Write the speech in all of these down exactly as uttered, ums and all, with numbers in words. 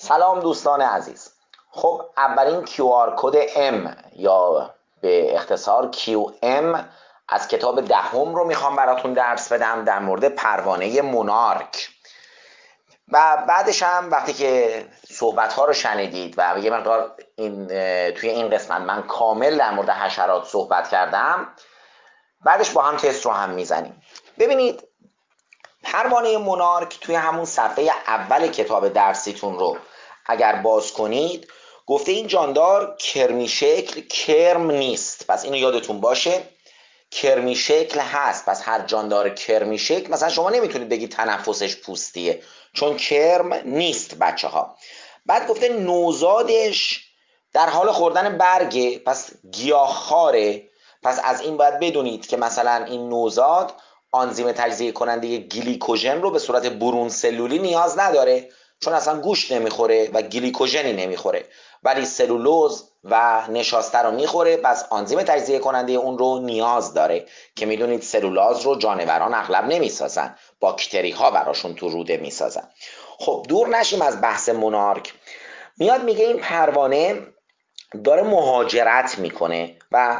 سلام دوستان عزیز. خب اولین کیو آر کد M یا به اختصار کیو ام از کتاب دهم رو میخوام براتون درس بدم در مورد پروانه مونارک. و بعدش هم وقتی که صحبت ها رو شنیدید و یه مقدار این توی این قسمت من کامل در مورد حشرات صحبت کردم، بعدش با هم تست رو هم میزنیم. ببینید پروانه مونارک توی همون صفحه اول کتاب درسیتون رو اگر باز کنید گفته این جاندار کرمی شکل کرم نیست، پس اینو یادتون باشه. کرمی شکل هست، پس هر جاندار کرمی شکل مثلا شما نمیتونید بگید تنفسش پوستیه چون کرم نیست بچه ها. بعد گفته نوزادش در حال خوردن برگه، پس گیاهخواره. پس از این باید بدونید که مثلا این نوزاد آنزیم تجزیه کننده گلیکوژن رو به صورت برون سلولی نیاز نداره چون اصلا گوشت نمیخوره و گلیکوژنی نمیخوره، ولی سلولوز و نشاسته رو میخوره، پس آنزیم تجزیه کننده اون رو نیاز داره که میدونید سلولاز رو جانوران اغلب نمیسازن، باکتری ها براشون تو روده میسازن. خب دور نشیم از بحث مونارک. میاد میگه این پروانه داره مهاجرت میکنه و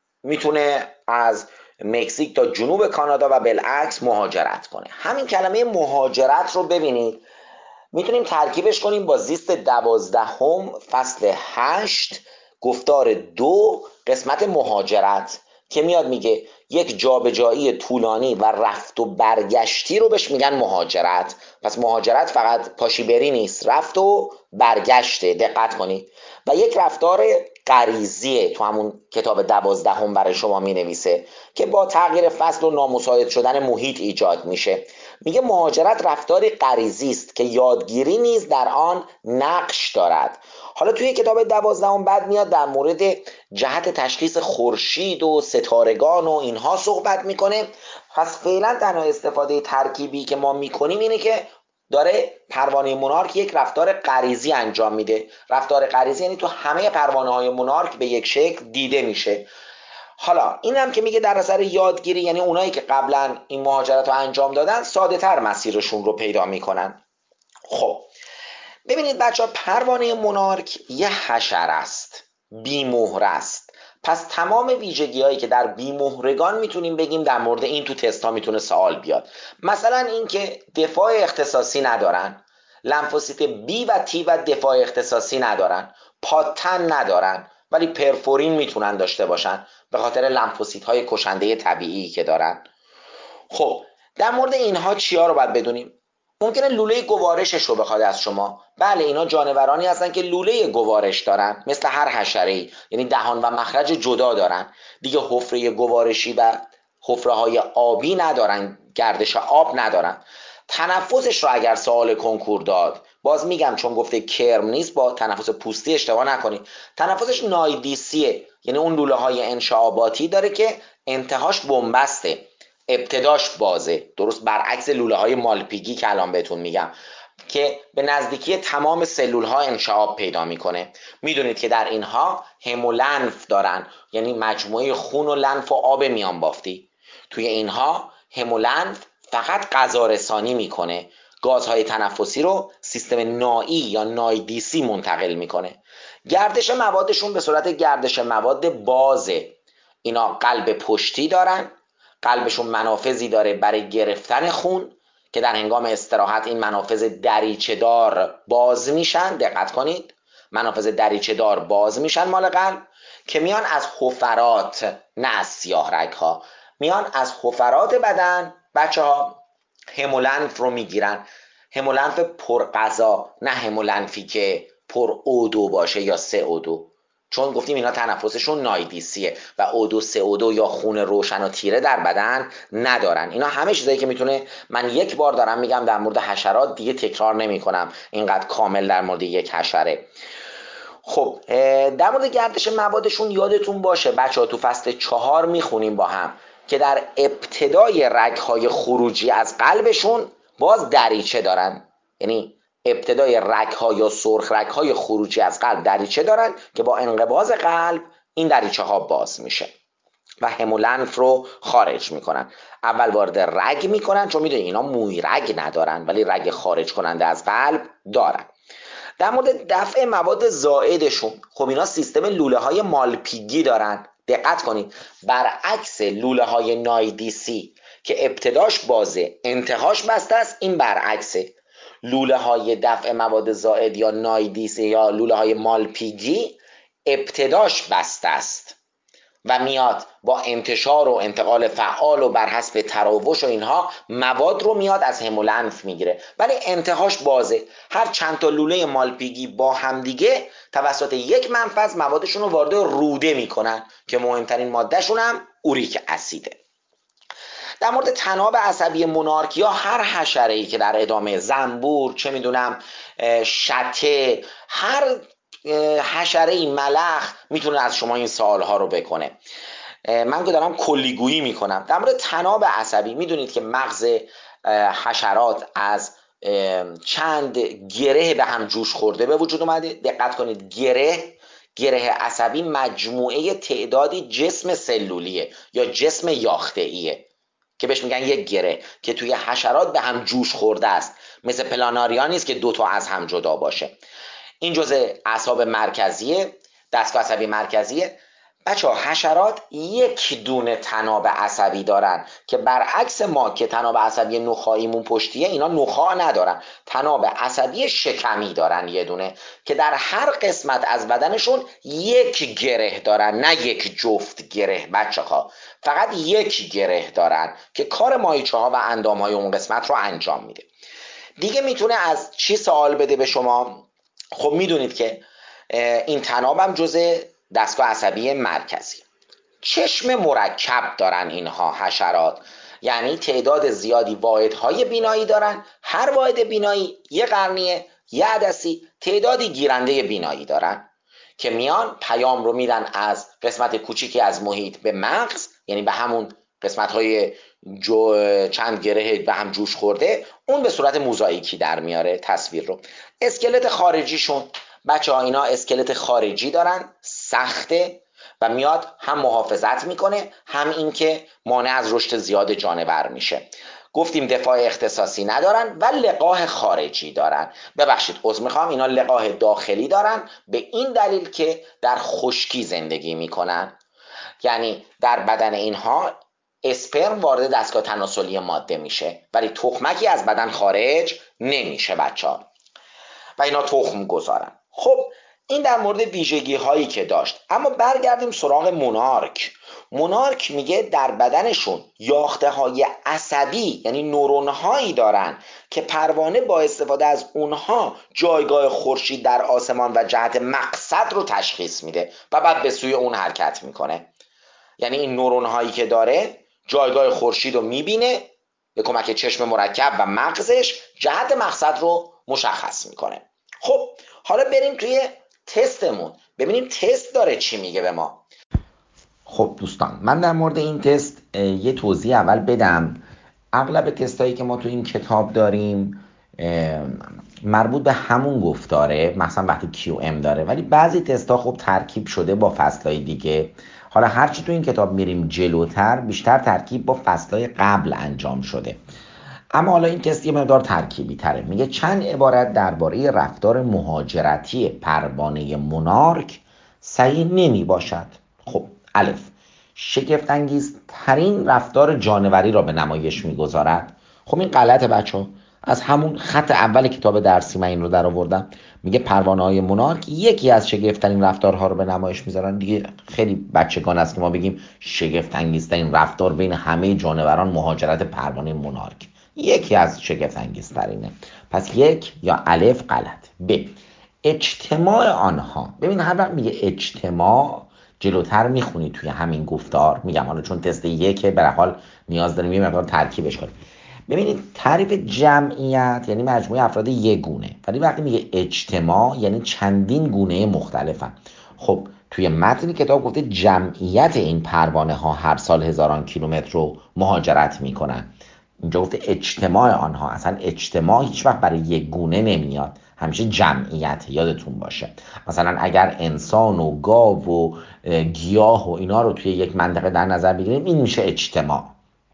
میتونه از مکزیک تا جنوب کانادا و بالعکس مهاجرت کنه. همین کلمه مهاجرت رو ببینید میتونیم ترکیبش کنیم با زیست دوازدهم فصل هشت گفتار دو قسمت مهاجرت که میاد میگه یک جابجایی طولانی و رفت و برگشتی رو بهش میگن مهاجرت. پس مهاجرت فقط پاشی بری نیست، رفت و برگشته، دقت کنید. و یک رفتار غریزیه، تو همون کتاب دوازدهم برای شما می نویسه که با تغییر فصل و نامساعد شدن محیط ایجاد میشه. میگه مهاجرت رفتاری غریزی است که یادگیری نیز در آن نقش دارد. حالا توی کتاب دوازدهم بعد میاد در مورد جهت تشخیص خورشید و ستارگان و اینها صحبت میکنه. پس فعلا تنها استفاده ترکیبی که ما میکنیم اینه که داره پروانه مونارک یک رفتار غریزی انجام میده. رفتار غریزی یعنی تو همه پروانه های مونارک به یک شکل دیده میشه. حالا این هم که میگه در اثر یادگیری، یعنی اونایی که قبلا این مهاجرت رو انجام دادن ساده تر مسیرشون رو پیدا میکنن. خب ببینید بچه ها، پروانه مونارک یه حشره است، بی مهره است. پس تمام ویژگی هایی که در بی مهرگان میتونیم بگیم در مورد این تو تست ها میتونه سوال بیاد. مثلا این که دفاع اختصاصی ندارن، لمفوسیت بی و تی و دفاع اختصاصی ندارن، پاتن ندارن ولی پرفورین میتونن داشته باشن به خاطر لمفوسیت های کشنده طبیعی که دارن. خب در مورد اینها چیا رو باید بدونیم؟ ممکنه لوله گوارشش رو بخواد از شما. بله اینا جانورانی هستن که لوله گوارش دارن مثل هر حشره‌ای، یعنی دهان و مخرج جدا دارن دیگه. حفره گوارشی و حفره های آبی ندارن، گردش آب ندارن. تنفسش رو اگر سوال کنکور داد، باز میگم چون گفته کرم نیست با تنفس پوستی اشتباه نکنید. تنفسش نایدیسیه، یعنی اون لوله های انشعاباتی داره که انتهاش بنبسته، ابتداش بازه، درست برعکس لوله های مالپیگی که الان بهتون میگم که به نزدیکی تمام سلول ها انشعاب پیدا میکنه. میدونید که در اینها هم و لنف دارن، یعنی مجموعه خون و لنف و آب میان بافتی. توی اینها هم و لنف فقط غذا رسانی میکنه، گازهای تنفسی رو سیستم نایی یا نایدیسی منتقل میکنه. گردش موادشون به صورت گردش مواد بازه. اینا قلب پشتی دارن، قلبشون منافذی داره برای گرفتن خون که در هنگام استراحت این منافذ دریچه دار باز میشن. دقت کنید، منافذ دریچه دار باز میشن مال قلب که میان از حفرات، نه از سیاه رگ ها، میان از حفرات بدن بچه ها همولنف رو میگیرن. همولنف پر غذا، نه همولنفی که پر اودو باشه یا سه اودو، چون گفتیم اینا تنفسشون نایدیسیه و اودو سه اودو یا خون روشن و تیره در بدن ندارن. اینا همه چیزایی که میتونه، من یک بار دارم میگم در مورد حشرات دیگه تکرار نمی کنم اینقدر کامل در مورد یک حشره. خب در مورد گردش موادشون یادتون باشه بچه ها تو فصل چهار میخونیم با هم که در ابتدای رگهای خروجی از قلبشون باز دریچه دارن، یعنی ابتدای رگها یا سرخ رگهای خروجی از قلب دریچه دارن که با انقباض قلب این دریچه ها باز میشه و همولنف رو خارج میکنن. اول وارد رگ میکنن چون میدونی اینا موی رگ ندارن ولی رگ خارج کننده از قلب دارن. در مورد دفع مواد زائدشون، خب اینا سیستم لوله های مالپیگی دارن. دقت کنید برعکس لوله های نایدیسی که ابتداش بازه انتهاش بسته است، این برعکسه. لوله های دفع مواد زائد یا نایدیسی یا لوله های مالپیگی ابتداش بسته است و میاد با انتشار و انتقال فعال و بر حسب تراوش و اینها مواد رو میاد از هم و لنف میگیره، ولی انتهاش بازه. هر چند تا لوله مالپیگی با همدیگه توسط یک منفذ موادشون رو وارد روده میکنن که مهمترین مادهشون هم اوریک اسیده. در مورد تناب عصبی مونارک یا هر حشره‌ای که در ادامه، زنبور، چه میدونم شته، هر حشره‌ای، ملخ، میتونه از شما این سوالها رو بکنه. من که دارم کلیگویی میکنم. در مورد تناب عصبی میدونید که مغز حشرات از چند گره به هم جوش خورده به وجود اومده. دقت کنید گره گره عصبی مجموعه تعدادی جسم سلولیه یا جسم یافته‌ایه که بهش میگن یک گره که توی حشرات به هم جوش خورده است. مثل پلاناریا نیست که دوتا از هم جدا باشه. این جزء اعصاب مرکزیه، دستگاه عصبی مرکزیه. بچه ها حشرات یک دونه تناب عصبی دارن که برعکس ما که تناب عصبی نخاعیمون پشتیه، اینا نخاع ندارن، تناب عصبی شکمی دارن یه دونه که در هر قسمت از بدنشون یک گره دارن، نه یک جفت گره بچه ها، فقط یک گره دارن که کار ماهیچه ها و اندام های اون قسمت رو انجام میده. دیگه میتونه از چی سوال بده به شما؟ خب میدونید که این تناب هم جزء دستگاه عصبی مرکزی. چشم مرکب دارن اینها حشرات، یعنی تعداد زیادی واحدهای بینایی دارن. هر واحد بینایی یه قرنیه، یه عدسی، تعدادی گیرنده بینایی دارن که میان پیام رو میدن از قسمت کوچیکی از محیط به مغز، یعنی به همون قسمت های جو چند گره به هم جوش خورده، اون به صورت موزاییکی در میاره تصویر رو. اسکلت خارجیشون بچه ها، اینا اسکلت خارجی دارن، سخته و میاد هم محافظت میکنه، هم اینکه مانع از رشد زیاد جانور میشه. گفتیم دفاع اختصاصی ندارن و لقاح خارجی دارن. ببخشید عذر میخوام، اینا لقاح داخلی دارن به این دلیل که در خشکی زندگی میکنن، یعنی در بدن اینها اسپرم وارد دستگاه تناسلی ماده میشه ولی تخمکی از بدن خارج نمیشه بچه ها و اینا تخم گذارن. خب این در مورد ویژگی هایی که داشت. اما برگردیم سراغ مونارک. مونارک میگه در بدنشون یاخته های عصبی، یعنی نورون هایی دارن که پروانه با استفاده از اونها جایگاه خورشید در آسمان و جهت مقصد رو تشخیص میده و بعد به سوی اون حرکت میکنه. یعنی این نورون هایی که داره جایگاه خورشید رو میبینه، به کمک چشم مرکب و مغزش جهت مقصد رو مشخص میکنه. خب حالا بریم توی تستمون ببینیم تست داره چی میگه به ما. خب دوستان، من در مورد این تست یه توضیح اول بدم. اغلب تست هایی که ما تو این کتاب داریم مربوط به همون گفتاره، مثلا وقتی کیو ام داره، ولی بعضی تست ها خب ترکیب شده با فصل های دیگه. حالا هرچی تو این کتاب میریم جلوتر بیشتر ترکیب با فصل های قبل انجام شده، اما حالا این تست یه مقدار ترکیبی تره. میگه چند عبارت درباره رفتار مهاجرتی پروانه مونارک صحیح نمی باشد. خب الف، شگفت انگیز ترین رفتار جانوری را به نمایش میگذارد. خب این غلطه بچه، از همون خط اول کتاب درسی من این رو در آوردم. میگه پروانه های مونارک یکی از شگفت ترین رفتارها رو به نمایش میذارن. دیگه خیلی بچگانه است که ما بگیم شگفت انگیز ترین رفتار بین همه جانوران مهاجرت پروانه مونارک، یکی از شگفت انگیز ترینه. پس یک یا الف غلط. ب، اجتماع آنها. ببین هر وقت میگه اجتماع جلوتر میخونی توی همین گفتار، میگم حالا چون تست یکه به هر حال نیاز داریم یه مقدار ترکیبش کنیم. ببینید تعریف جمعیت یعنی مجموعه افراد یک گونه، ولی وقتی میگه اجتماع یعنی چندین گونه مختلفن. خب توی متن کتاب گفته جمعیت این پروانه ها هر سال هزاران کیلومتر رو مهاجرت میکنن. اینجا گفته اجتماع آنها. اصلا اجتماع هیچ وقت برای یک گونه نمیاد، همیشه جمعیت. یادتون باشه مثلا اگر انسان و گاو و گیاه و اینا رو توی یک منطقه در نظر بگیریم این میشه اجتماع.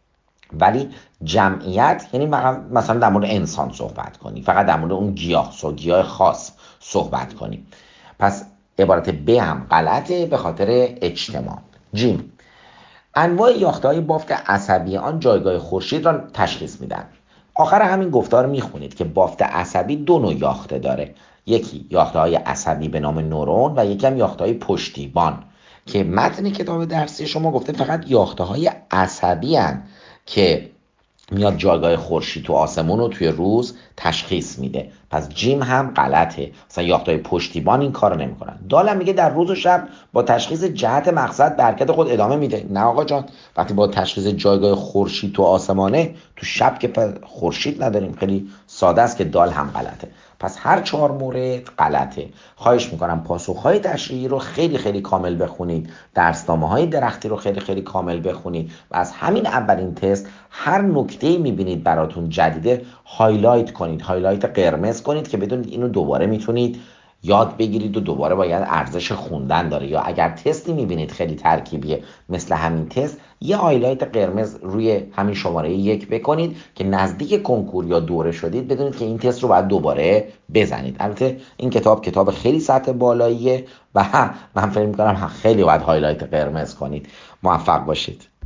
ولی جمعیت یعنی مثلا در مورد انسان صحبت کنی، فقط در مورد اون گیاه سو گیاه خاص صحبت کنی. پس عبارت ب هم غلطه به خاطر اجتماع. جیم، انواع یافته‌های بافت عصبی آن جایگاه خورشید را تشخیص میدن. آخر همین گفتار میخونید که بافت عصبی دو نوع یاخته داره، یکی یافته‌های عصبی به نام نورون و یکی هم یافته‌های پشتیبان، که متن کتاب درسی شما گفته فقط یافته‌های عصبی هن که میاد جایگاه خورشید تو آسمون رو توی روز تشخیص میده. پس جیم هم غلطه، مثلا یافته‌های پشتیبان این کارو نمیکنن. دالم میگه در روز و شب با تشخیص جهت مقصد به حرکت خود ادامه میده. نه آقا جان، وقتی با تشخیص جایگاه خورشید تو آسمانه، تو شب که خورشید نداریم. خیلی ساده است که دال هم غلطه. پس هر چهار مورد غلطه. خواهش میکنم پاسخهای تشریحی رو خیلی خیلی کامل بخونید، درسنامه‌های درختی رو خیلی خیلی کامل بخونید و از همین اولین تست هر نکته‌ای میبینید براتون جدیده هایلایت کنید، هایلایت قرمز کنید که بدونید اینو دوباره میتونید یاد بگیرید و دوباره باید ارزش خوندن داره. یا اگر تستی میبینید خیلی ترکیبیه مثل همین تست، یه هایلایت قرمز روی همین شماره یک بکنید که نزدیک کنکور یا دوره شدید بدونید که این تست رو باید دوباره بزنید. البته این کتاب کتاب خیلی سطح بالاییه و من فکر می‌کنم خیلی باید هایلایت قرمز کنید. موفق باشید.